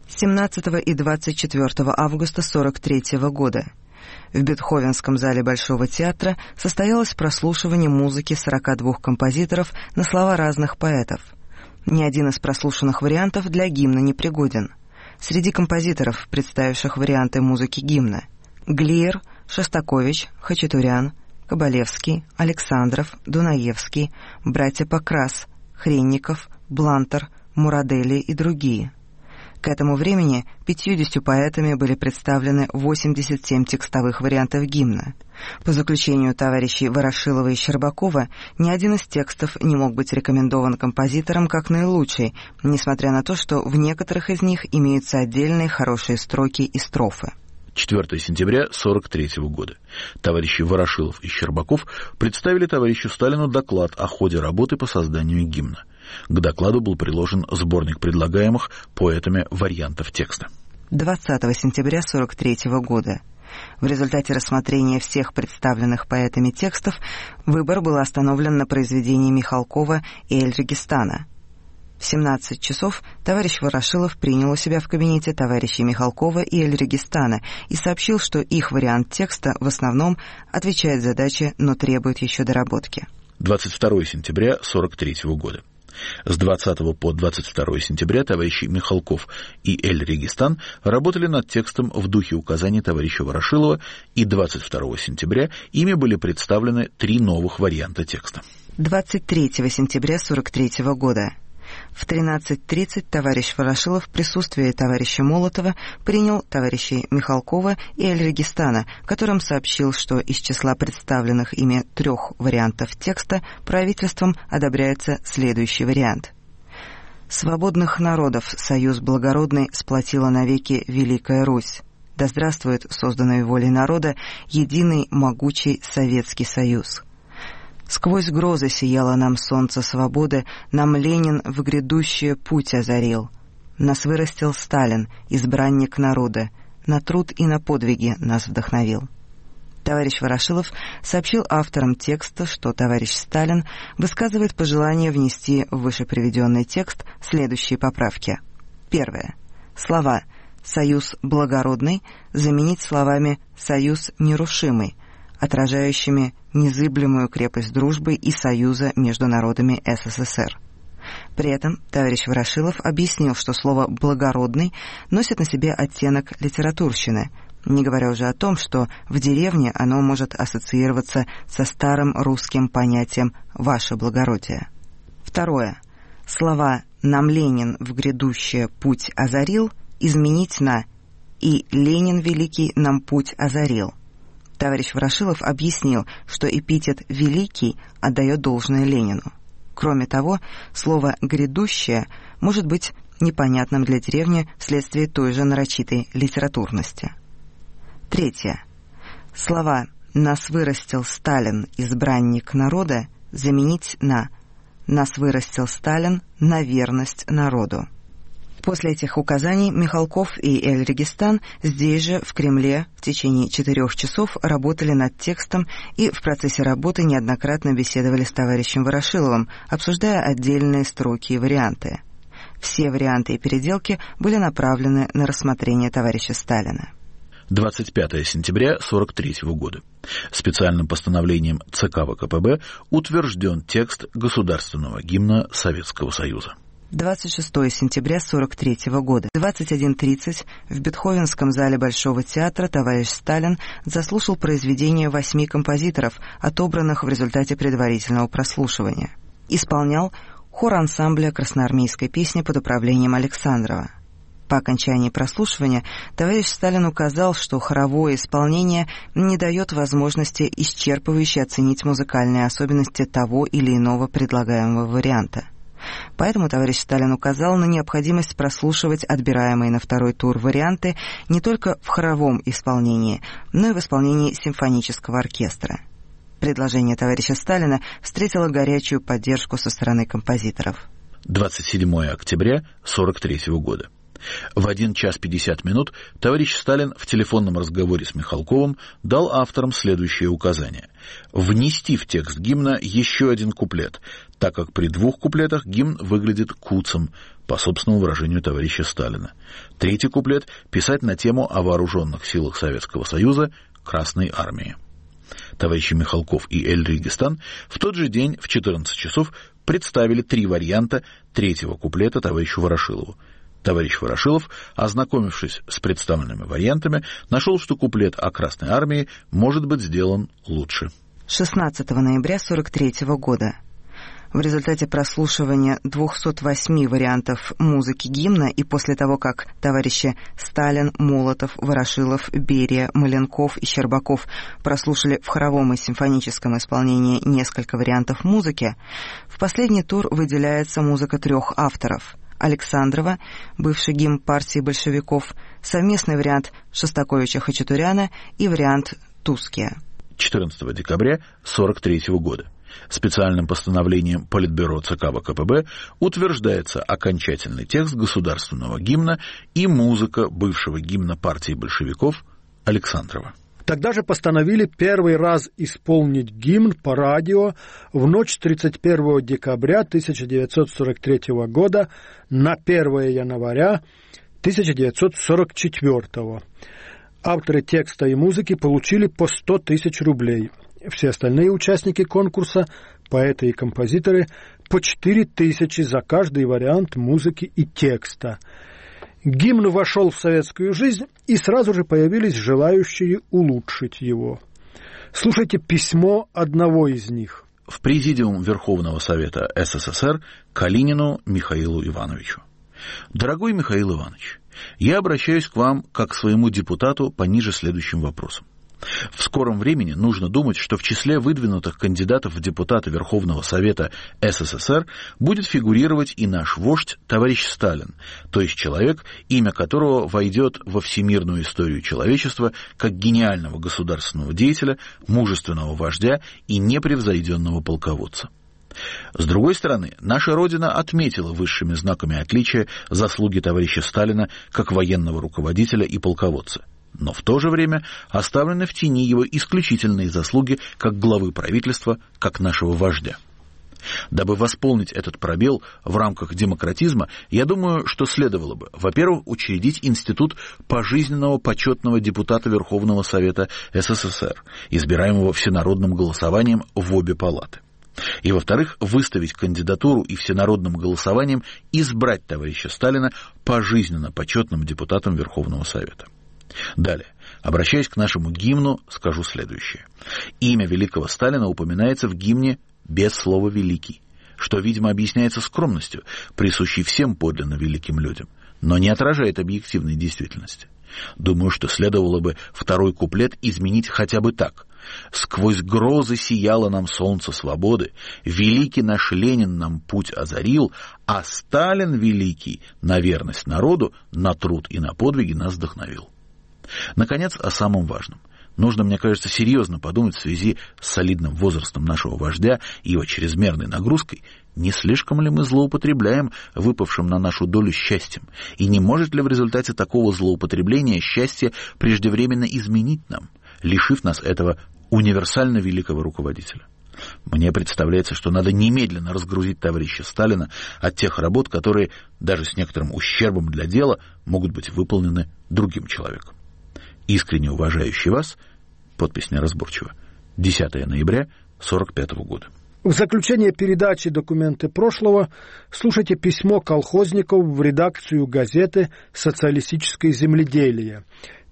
17 и 24 августа 1943 года. В Бетховенском зале Большого театра состоялось прослушивание музыки 42 композиторов на слова разных поэтов. Ни один из прослушанных вариантов для гимна не пригоден. Среди композиторов, представивших варианты музыки гимна: Глиер, Шостакович, Хачатурян, Кабалевский, Александров, Дунаевский, братья Покрас, Хренников, Блантер, Мурадели и другие. К этому времени 50 поэтами были представлены 87 текстовых вариантов гимна. По заключению товарищей Ворошилова и Щербакова, ни один из текстов не мог быть рекомендован композитором как наилучший, несмотря на то, что в некоторых из них имеются отдельные хорошие строки и строфы. 4 сентября 1943 года. Товарищи Ворошилов и Щербаков представили товарищу Сталину доклад о ходе работы по созданию гимна. К докладу был приложен сборник предлагаемых поэтами вариантов текста. 20 сентября 1943 года. В результате рассмотрения всех представленных поэтами текстов выбор был остановлен на произведении Михалкова и Эль-Регистана. В 17 часов товарищ Ворошилов принял у себя в кабинете товарищей Михалкова и Эль-Регистана и сообщил, что их вариант текста в основном отвечает задаче, но требует еще доработки. 22 сентября 1943 года. С 20 по 22 сентября товарищи Михалков и Эль-Регистан работали над текстом в духе указаний товарища Ворошилова, и 22 сентября ими были представлены 3 новых варианта текста. 23 сентября 1943 года. В 13:30 товарищ Ворошилов в присутствии товарища Молотова принял товарищей Михалкова и Эль-Регистана, которым сообщил, что из числа представленных ими 3 вариантов текста правительством одобряется следующий вариант. «Свободных народов союз благородный сплотила навеки Великая Русь. Да здравствует созданной волей народа единый могучий Советский Союз. Сквозь грозы сияло нам солнце свободы, нам Ленин в грядущее путь озарил. Нас вырастил Сталин, избранник народа, на труд и на подвиги нас вдохновил». Товарищ Ворошилов сообщил авторам текста, что товарищ Сталин высказывает пожелание внести в вышеприведенный текст следующие поправки. Первое. Слова «Союз благородный» заменить словами «Союз нерушимый», отражающими незыблемую крепость дружбы и союза между народами СССР. При этом товарищ Ворошилов объяснил, что слово «благородный» носит на себе оттенок литературщины, не говоря уже о том, что в деревне оно может ассоциироваться со старым русским понятием «ваше благородие». Второе. Слова «нам Ленин в грядущее путь озарил» изменить на «и Ленин великий нам путь озарил». Товарищ Ворошилов объяснил, что эпитет «великий» отдает должное Ленину. Кроме того, слово «грядущее» может быть непонятным для деревни вследствие той же нарочитой литературности. Третье. Слова «нас вырастил Сталин, избранник народа» заменить на «нас вырастил Сталин на верность народу». После этих указаний Михалков и Эль-Регистан здесь же, в Кремле, в течение 4 часов работали над текстом и в процессе работы неоднократно беседовали с товарищем Ворошиловым, обсуждая отдельные строки и варианты. Все варианты и переделки были направлены на рассмотрение товарища Сталина. 25 сентября 1943 года. Специальным постановлением ЦК ВКПБ утвержден текст государственного гимна Советского Союза. 26 сентября 1943 года. 21:30 в Бетховенском зале Большого театра товарищ Сталин заслушал произведения 8 композиторов, отобранных в результате предварительного прослушивания. Исполнял хор ансамбля красноармейской песни под управлением Александрова. По окончании прослушивания товарищ Сталин указал, что хоровое исполнение не дает возможности исчерпывающе оценить музыкальные особенности того или иного предлагаемого варианта. Поэтому товарищ Сталин указал на необходимость прослушивать отбираемые на второй тур варианты не только в хоровом исполнении, но и в исполнении симфонического оркестра. Предложение товарища Сталина встретило горячую поддержку со стороны композиторов. 27 октября 1943 года. В 1 час 50 минут товарищ Сталин в телефонном разговоре с Михалковым дал авторам следующее указание: внести в текст гимна еще один куплет, так как при 2 куплетах гимн выглядит куцем, по собственному выражению товарища Сталина. 3-й куплет писать на тему о вооруженных силах Советского Союза, Красной Армии. Товарищи Михалков и Эль-Регистан в тот же день в 14 часов представили 3 варианта 3-го куплета товарищу Ворошилову. Товарищ Ворошилов, ознакомившись с представленными вариантами, нашел, что куплет о Красной Армии может быть сделан лучше. 16 ноября 1943 года. В результате прослушивания 208 вариантов музыки гимна и после того, как товарищи Сталин, Молотов, Ворошилов, Берия, Маленков и Щербаков прослушали в хоровом и симфоническом исполнении несколько вариантов музыки, в последний тур выделяется музыка 3 авторов: Александрова, бывший гимн партии большевиков, совместный вариант Шостаковича-Хачатуряна и вариант Туския. 14 декабря 1943 года специальным постановлением Политбюро ЦК ВКПБ утверждается окончательный текст государственного гимна и музыка бывшего гимна партии большевиков Александрова. Тогда же постановили первый раз исполнить гимн по радио в ночь 31 декабря 1943 года на 1 января 1944. Авторы текста и музыки получили по 100 тысяч рублей. Все остальные участники конкурса, поэты и композиторы, по 4 тысячи за каждый вариант музыки и текста. Гимн вошел в советскую жизнь, и сразу же появились желающие улучшить его. Слушайте письмо одного из них. В Президиум Верховного Совета СССР Калинину Михаилу Ивановичу. Дорогой Михаил Иванович, я обращаюсь к вам как к своему депутату по ниже следующим вопросам. В скором времени нужно думать, что в числе выдвинутых кандидатов в депутаты Верховного Совета СССР будет фигурировать и наш вождь, товарищ Сталин, то есть человек, имя которого войдет во всемирную историю человечества как гениального государственного деятеля, мужественного вождя и непревзойденного полководца. С другой стороны, наша Родина отметила высшими знаками отличия заслуги товарища Сталина как военного руководителя и полководца, но в то же время оставлены в тени его исключительные заслуги как главы правительства, как нашего вождя. Дабы восполнить этот пробел в рамках демократизма, я думаю, что следовало бы, во-первых, учредить институт пожизненного почетного депутата Верховного Совета СССР, избираемого всенародным голосованием в обе палаты. И, во-вторых, выставить кандидатуру и всенародным голосованием избрать товарища Сталина пожизненно почетным депутатом Верховного Совета. Далее, обращаясь к нашему гимну, скажу следующее. Имя великого Сталина упоминается в гимне без слова «великий», что, видимо, объясняется скромностью, присущей всем подлинно великим людям, но не отражает объективной действительности. Думаю, что следовало бы второй куплет изменить хотя бы так. «Сквозь грозы сияло нам солнце свободы, великий наш Ленин нам путь озарил, а Сталин великий на верность народу, на труд и на подвиги нас вдохновил». Наконец, о самом важном. Нужно, мне кажется, серьезно подумать в связи с солидным возрастом нашего вождя и его чрезмерной нагрузкой, не слишком ли мы злоупотребляем выпавшим на нашу долю счастьем, и не может ли в результате такого злоупотребления счастье преждевременно изменить нам, лишив нас этого универсально великого руководителя. Мне представляется, что надо немедленно разгрузить товарища Сталина от тех работ, которые, даже с некоторым ущербом для дела, могут быть выполнены другим человеком. Искренне уважающий вас, подпись неразборчива, 10 ноября 1945 года. В заключение передачи «Документы прошлого» слушайте письмо колхозников в редакцию газеты «Социалистическое земледелие»,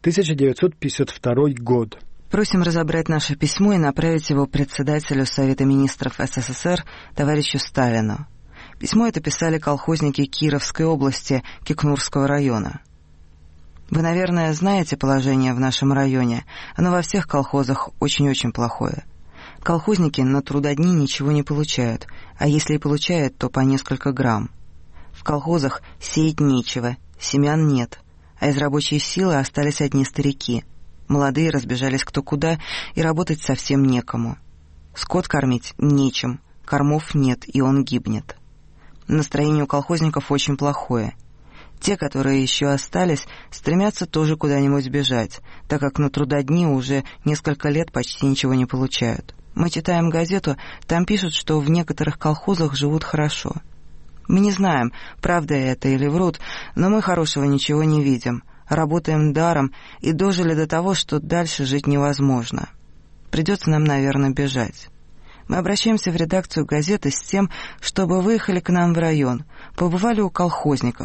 1952 год. Просим разобрать наше письмо и направить его председателю Совета министров СССР товарищу Сталину. Письмо это писали колхозники Кировской области Кикнурского района. Вы, наверное, знаете положение в нашем районе. Оно во всех колхозах очень-очень плохое. Колхозники на трудодни ничего не получают, а если и получают, то по несколько грамм. В колхозах сеять нечего, семян нет, а из рабочей силы остались одни старики. Молодые разбежались кто куда, и работать совсем некому. Скот кормить нечем, кормов нет, и он гибнет. Настроение у колхозников очень плохое. Те, которые еще остались, стремятся тоже куда-нибудь бежать, так как на трудодни уже несколько лет почти ничего не получают. Мы читаем газету, там пишут, что в некоторых колхозах живут хорошо. Мы не знаем, правда это или врут, но мы хорошего ничего не видим. Работаем даром и дожили до того, что дальше жить невозможно. Придется нам, наверное, бежать. Мы обращаемся в редакцию газеты с тем, чтобы выехали к нам в район, побывали у колхозников,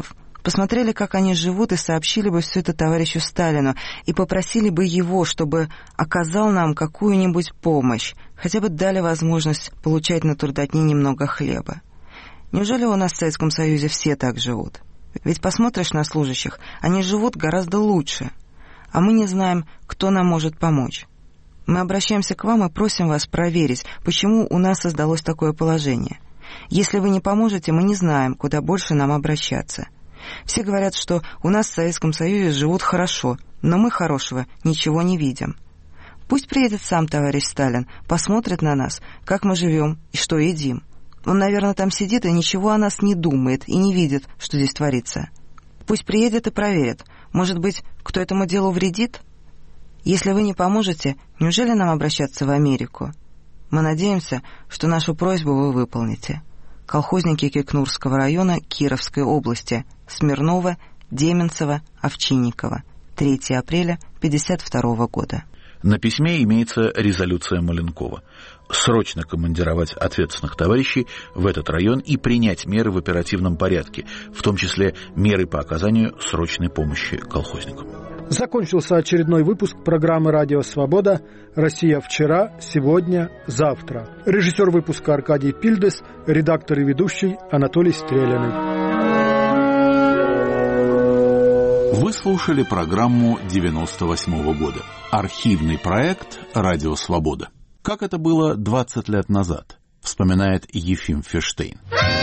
посмотрели, как они живут, и сообщили бы все это товарищу Сталину, и попросили бы его, чтобы оказал нам какую-нибудь помощь, хотя бы дали возможность получать на трудодни немного хлеба. Неужели у нас в Советском Союзе все так живут? Ведь посмотришь на служащих, они живут гораздо лучше, а мы не знаем, кто нам может помочь. Мы обращаемся к вам и просим вас проверить, почему у нас создалось такое положение. Если вы не поможете, мы не знаем, куда больше нам обращаться. Все говорят, что у нас в Советском Союзе живут хорошо, но мы хорошего ничего не видим. Пусть приедет сам товарищ Сталин, посмотрит на нас, как мы живем и что едим. Он, наверное, там сидит и ничего о нас не думает и не видит, что здесь творится. Пусть приедет и проверит. Может быть, кто этому делу вредит? Если вы не поможете, неужели нам обращаться в Америку? Мы надеемся, что нашу просьбу вы выполните. Колхозники Кикнурского района Кировской области. Смирнова, Деменцева, Овчинникова. 3 апреля 1952 года. На письме имеется резолюция Маленкова. Срочно командировать ответственных товарищей в этот район и принять меры в оперативном порядке, в том числе меры по оказанию срочной помощи колхозникам. Закончился очередной выпуск программы «Радио Свобода. Россия вчера, сегодня, завтра». Режиссер выпуска Аркадий Пильдес, редактор и ведущий Анатолий Стрелянный. Вы слушали программу 98-го года. Архивный проект «Радио Свобода». Как это было 20 лет назад, вспоминает Ефим Ферштейн.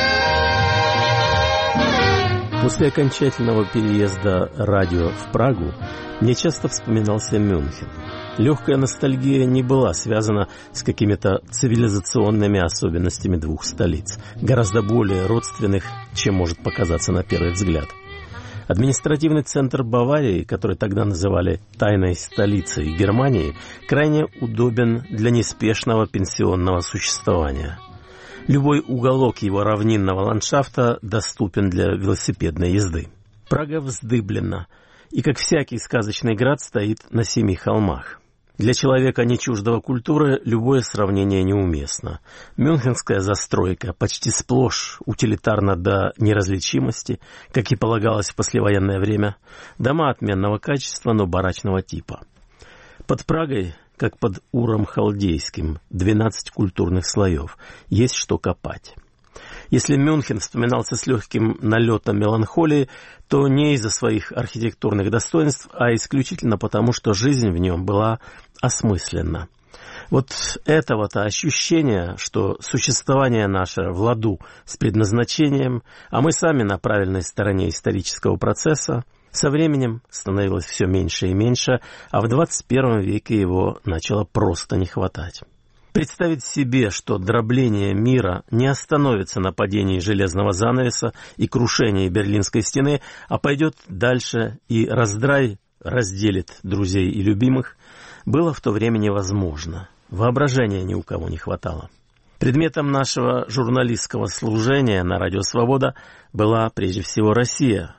После окончательного переезда радио в Прагу мне часто вспоминался Мюнхен. Легкая ностальгия не была связана с какими-то цивилизационными особенностями двух столиц, гораздо более родственных, чем может показаться на первый взгляд. Административный центр Баварии, который тогда называли «тайной столицей Германии», крайне удобен для неспешного пенсионного существования. Любой уголок его равнинного ландшафта доступен для велосипедной езды. Прага вздыблена, и, как всякий сказочный град, стоит на 7 холмах. Для человека, не чуждого культуры, любое сравнение неуместно. Мюнхенская застройка почти сплошь утилитарна до неразличимости, как и полагалось в послевоенное время. Дома отменного качества, но барачного типа. Под Прагой, как под Уром Халдейским, 12 культурных слоев. Есть что копать. Если Мюнхен вспоминался с легким налетом меланхолии, то не из-за своих архитектурных достоинств, а исключительно потому, что жизнь в нем была осмысленна. Вот этого-то ощущения, что существование наше в ладу с предназначением, а мы сами на правильной стороне исторического процесса, со временем становилось все меньше и меньше, а в 21 веке его начало просто не хватать. Представить себе, что дробление мира не остановится на падении железного занавеса и крушении Берлинской стены, а пойдет дальше и раздрай разделит друзей и любимых, было в то время невозможно. Воображения ни у кого не хватало. Предметом нашего журналистского служения на «Радио Свобода» была прежде всего Россия.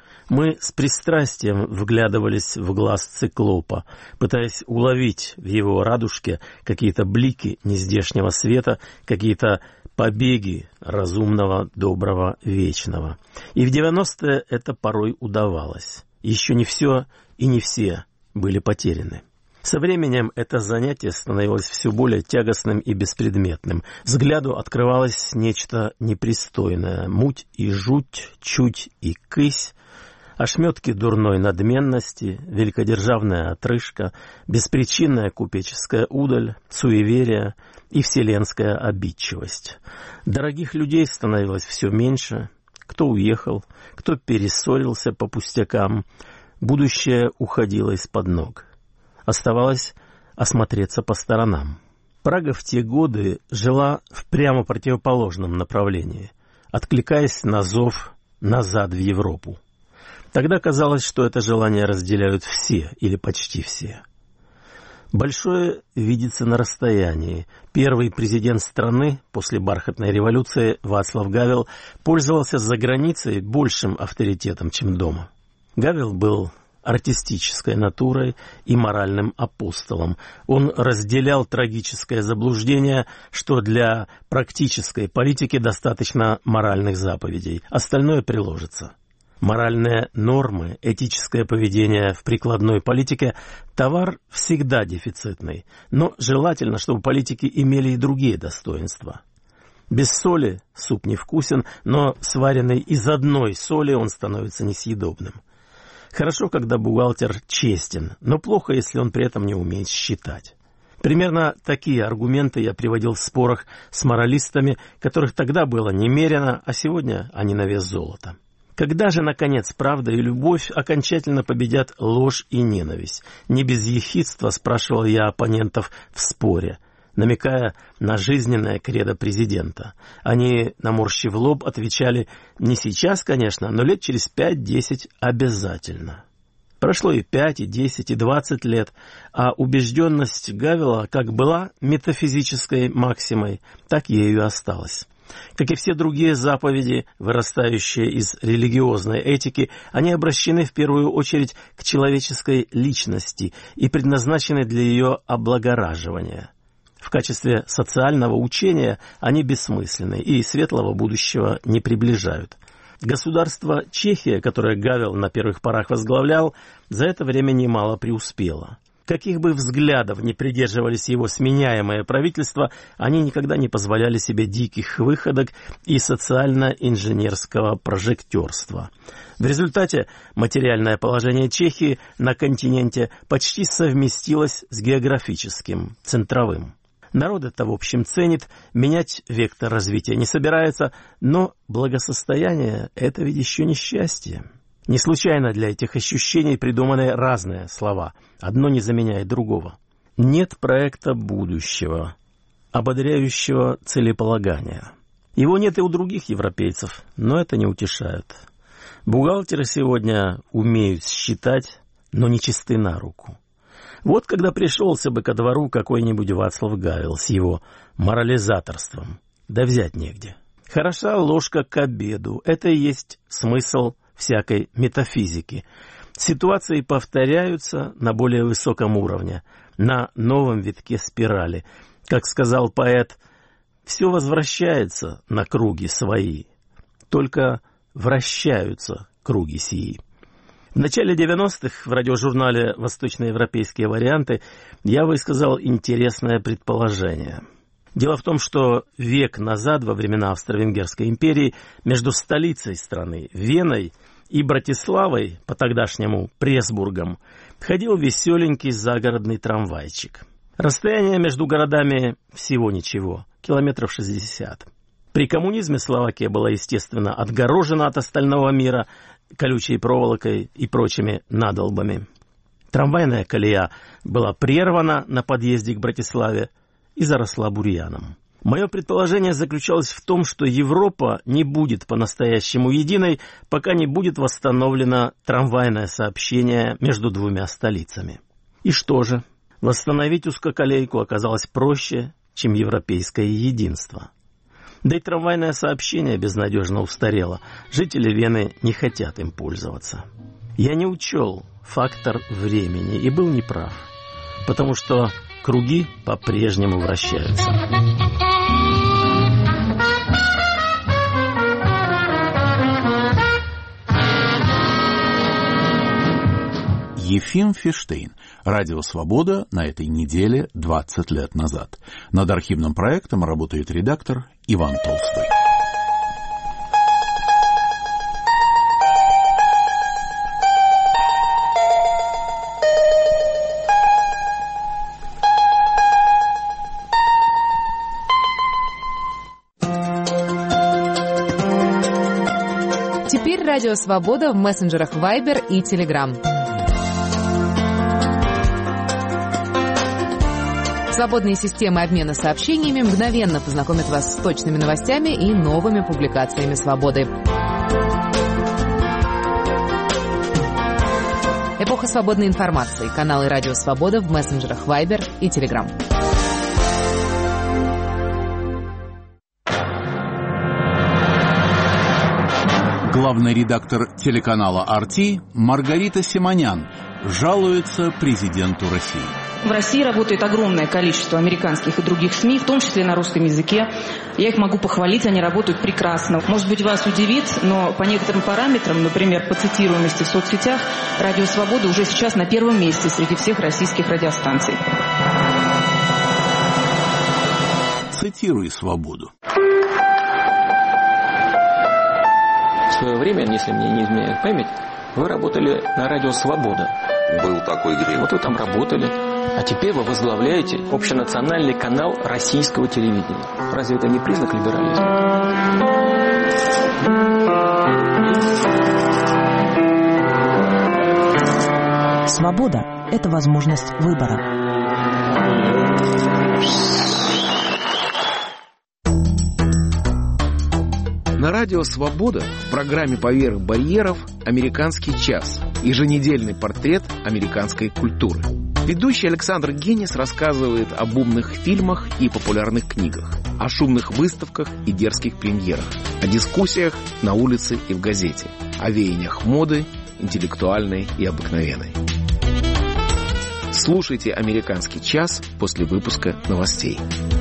Мы с пристрастием вглядывались в глаз циклопа, пытаясь уловить в его радужке какие-то блики нездешнего света, какие-то побеги разумного, доброго, вечного. И в 90-е это порой удавалось. Еще не все и не все были потеряны. Со временем это занятие становилось все более тягостным и беспредметным. Взгляду открывалось нечто непристойное, муть и жуть, чуть и кысь, ошметки дурной надменности, великодержавная отрыжка, беспричинная купеческая удаль, суеверие и вселенская обидчивость. Дорогих людей становилось все меньше, кто уехал, кто перессорился по пустякам, будущее уходило из-под ног. Оставалось осмотреться по сторонам. Прага в те годы жила в прямо противоположном направлении, откликаясь на зов назад в Европу. Тогда казалось, что это желание разделяют все или почти все. Большое видится на расстоянии. Первый президент страны после бархатной революции Václav Гавел пользовался за границей большим авторитетом, чем дома. Гавел был артистической натурой и моральным апостолом. Он разделял трагическое заблуждение, что для практической политики достаточно моральных заповедей, остальное приложится. Моральные нормы, этическое поведение в прикладной политике – товар всегда дефицитный, но желательно, чтобы политики имели и другие достоинства. Без соли суп невкусен, но сваренный из одной соли он становится несъедобным. Хорошо, когда бухгалтер честен, но плохо, если он при этом не умеет считать. Примерно такие аргументы я приводил в спорах с моралистами, которых тогда было немерено, а сегодня они на вес золота. Когда же, наконец, правда и любовь окончательно победят ложь и ненависть? Не без ехидства спрашивал я оппонентов в споре, намекая на жизненное кредо президента. Они, наморщив лоб, отвечали: не сейчас, конечно, но лет через 5-10 обязательно. Прошло и 5, и 10, и 20 лет, а убежденность Гавела как была метафизической максимой, так ею и осталась. Как и все другие заповеди, вырастающие из религиозной этики, они обращены в первую очередь к человеческой личности и предназначены для ее облагораживания. В качестве социального учения они бессмысленны и светлого будущего не приближают. Государство Чехия, которое Гавел на первых порах возглавлял, за это время немало преуспело. Каких бы взглядов ни придерживались его сменяемое правительство, они никогда не позволяли себе диких выходок и социально-инженерского прожектерства. В результате материальное положение Чехии на континенте почти совместилось с географическим, центровым. Народ это, в общем, ценит, менять вектор развития не собирается, но благосостояние – это ведь еще не счастье. Не случайно для этих ощущений придуманы разные слова, одно не заменяет другого. Нет проекта будущего, ободряющего целеполагания. Его нет и у других европейцев, но это не утешает. Бухгалтеры сегодня умеют считать, но не чисты на руку. Вот когда пришелся бы ко двору какой-нибудь Вацлав Гавел с его морализаторством, да взять негде. Хороша ложка к обеду, это и есть смысл всякой метафизики. Ситуации повторяются на более высоком уровне, на новом витке спирали. Как сказал поэт, все возвращается на круги свои, только вращаются круги сии. В начале 90-х в радиожурнале «Восточноевропейские варианты» я высказал интересное предположение. Дело в том, что век назад, во времена Австро-Венгерской империи, между столицей страны, Веной, и Братиславой, по-тогдашнему Пресбургом, ходил веселенький загородный трамвайчик. Расстояние между городами всего ничего, километров 60. При коммунизме Словакия была, естественно, отгорожена от остального мира колючей проволокой и прочими надолбами. Трамвайная колея была прервана на подъезде к Братиславе и заросла бурьяном. Мое предположение заключалось в том, что Европа не будет по-настоящему единой, пока не будет восстановлено трамвайное сообщение между двумя столицами. И что же? Восстановить узкоколейку оказалось проще, чем европейское единство. Да и трамвайное сообщение безнадежно устарело. Жители Вены не хотят им пользоваться. Я не учел фактор времени и был неправ, потому что круги по-прежнему вращаются. Ефим Фиштейн. Радио «Свобода» на этой неделе 20 лет назад. Над архивным проектом работает редактор Иван Толстой. Теперь Радио «Свобода» в мессенджерах Viber и Telegram. Свободные системы обмена сообщениями мгновенно познакомят вас с точными новостями и новыми публикациями «Свободы». Эпоха свободной информации. Каналы «Радио Свобода» в мессенджерах Viber и Telegram. Главный редактор телеканала «RT» Маргарита Симонян жалуется президенту России. В России работает огромное количество американских и других СМИ, в том числе на русском языке. Я их могу похвалить, они работают прекрасно. Может быть, вас удивит, но по некоторым параметрам, например, по цитируемости в соцсетях, «Радио Свобода» уже сейчас на первом месте среди всех российских радиостанций. Цитируй «Свободу». В свое время, если мне не изменяет память, вы работали на радио «Свобода». Был такой грех. Вот вы там работали. А теперь вы возглавляете общенациональный канал российского телевидения. Разве это не признак либерализма? Свобода – это возможность выбора. На радио «Свобода» в программе «Поверх барьеров» «Американский час» – еженедельный портрет американской культуры. Ведущий Александр Генис рассказывает об умных фильмах и популярных книгах, о шумных выставках и дерзких премьерах, о дискуссиях на улице и в газете, о веяниях моды, интеллектуальной и обыкновенной. Слушайте «Американский час» после выпуска новостей.